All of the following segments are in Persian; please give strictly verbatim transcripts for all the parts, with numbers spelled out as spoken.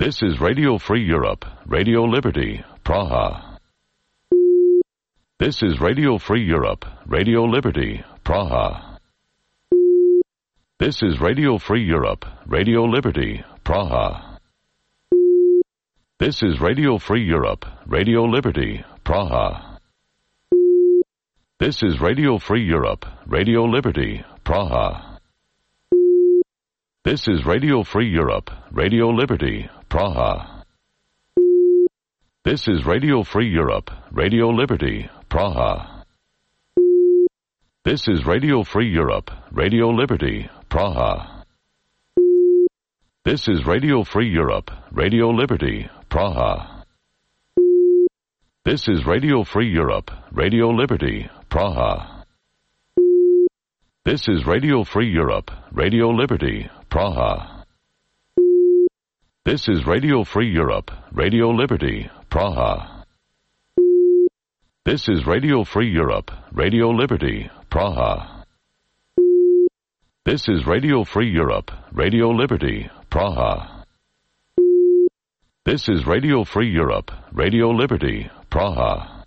This is Radio Free Europe, Radio Liberty, Praha. This is Radio Free Europe, Radio Liberty, Praha. This is Radio Free Europe, Radio Liberty, Praha. This is Radio Free Europe, Radio Liberty, Praha. This is Radio Free Europe, Radio Liberty, Praha. This is Radio Free Europe, Radio Liberty, Praha. This is Radio Free Europe, Radio Liberty, Praha. This is Radio Free Europe, Radio Liberty, Praha. This is Radio Free Europe, Radio Liberty, Praha. This is Radio Free Europe, Radio Liberty, Praha. This is Radio Free Europe, Radio Liberty, Praha. This is Radio Free Europe, Radio Liberty, Praha. This is Radio Free Europe, Radio Liberty, Praha. This is Radio Free Europe, Radio Liberty, Praha. This is Radio Free Europe, Radio Liberty, Praha.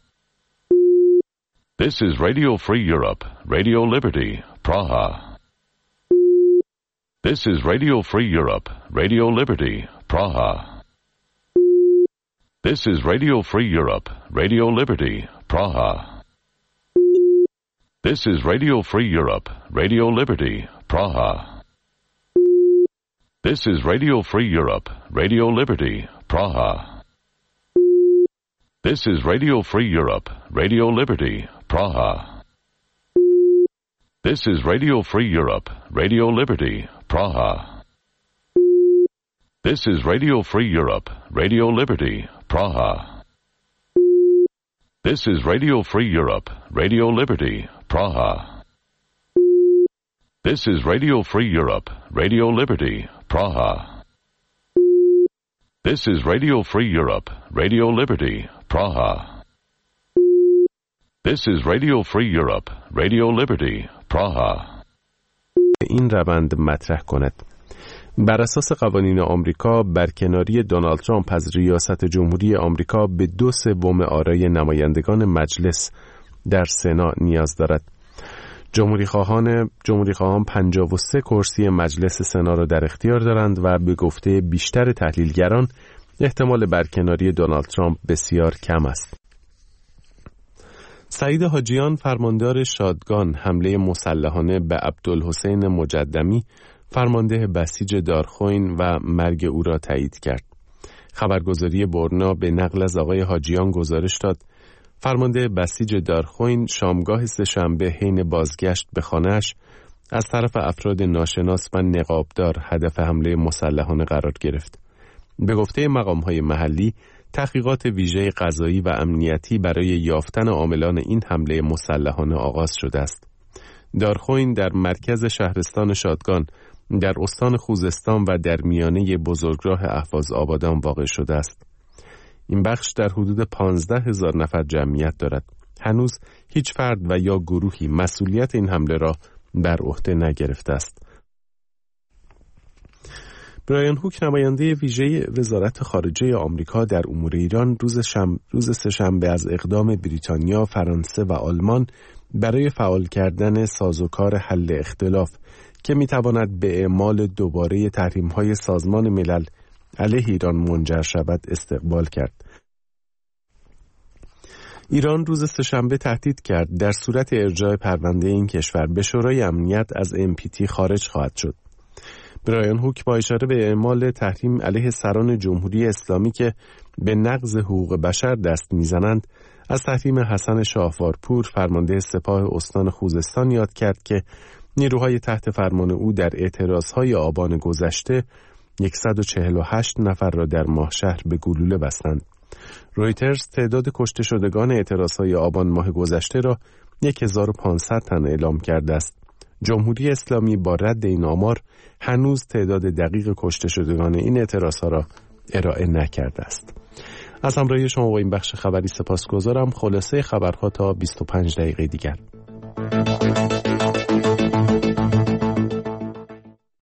This is Radio Free Europe, Radio Liberty, Praha. This is Radio Free Europe, Radio Liberty, Praha. This is Radio Free Europe, Radio Liberty, Praha. This is Radio Free Europe, Radio Liberty, Praha. This is Radio Free Europe, Radio Liberty, Praha. This is Radio Free Europe, Radio Liberty, Praha. This is Radio Free Europe, Radio Liberty, Praha. This is Radio Free Europe, Radio Liberty, Praha. This is Radio Free Europe, Radio Liberty, Praha. This is Radio Free Europe, Radio Liberty, Praha. This is Radio Free Europe, Radio Liberty, Praha. This is Radio Free Europe, Radio Liberty, Praha. این روند مطرح کند. بر اساس قوانین آمریکا، برکناری دونالد ترامپ از ریاست جمهوری آمریکا به دو سوم آرای نمایندگان مجلس در سنا نیاز دارد. جمهوری خواهان جمهوری خواهان پنجاه و سه کرسی مجلس سنا را در اختیار دارند و به گفته بیشتر تحلیلگران احتمال برکناری دونالد ترامپ بسیار کم است. سعید حاجیان، فرماندار شادگان، حمله مسلحانه به عبدالحسین مجدمی، فرمانده بسیج دارخوین و مرگ او را تایید کرد. خبرگزاری برنا به نقل از آقای حاجیان گزارش داد فرمانده بسیج دارخوین شامگاه سه‌شنبه حین بازگشت به خانه‌اش از طرف افراد ناشناس و نقابدار هدف حمله مسلحانه قرار گرفت. به گفته مقام‌های محلی، تحقیقات ویژه قضایی و امنیتی برای یافتن عاملان این حمله مسلحانه آغاز شده است. دارخوین در مرکز شهرستان شادگان در استان خوزستان و در میانه بزرگراه اهواز آبادان واقع شده است. این بخش در حدود پانزده هزار نفر جمعیت دارد. هنوز هیچ فرد و یا گروهی مسئولیت این حمله را بر عهده نگرفته است. برایان هوک، نماینده ویژه وزارت خارجه آمریکا در امور ایران، روز شم... روز سه‌شنبه از اقدام بریتانیا، فرانسه و آلمان برای فعال کردن سازوکار حل اختلاف که میتواند به اعمال دوباره تحریم‌های سازمان ملل علیه ایران منجر شود استقبال کرد. ایران روز سه‌شنبه تهدید کرد در صورت ارجاع پرونده این کشور به شورای امنیت از ام پی تی خارج خواهد شد. برایان هوک با اشاره به اعمال تحریم علیه سران جمهوری اسلامی که به نقض حقوق بشر دست میزنند، از تحریم حسن شاهوارپور، فرمانده سپاه استان خوزستان، یاد کرد که نیروهای تحت فرمان او در اعتراضهای آبان گذشته صد و چهل و هشت نفر را در ماهشهر به گلوله بستند. رویترز تعداد کشته شدگان اعتراضهای آبان ماه گذشته را هزار و پانصد تن اعلام کرده است. جمهوری اسلامی با رد این آمار هنوز تعداد دقیق کشته شدگان این اعتراضها را ارائه نکرده است. از همراهی شما با این بخش خبری سپاسگزارم. خلاصه خبرها تا بیست و پنج دقیقه دیگر.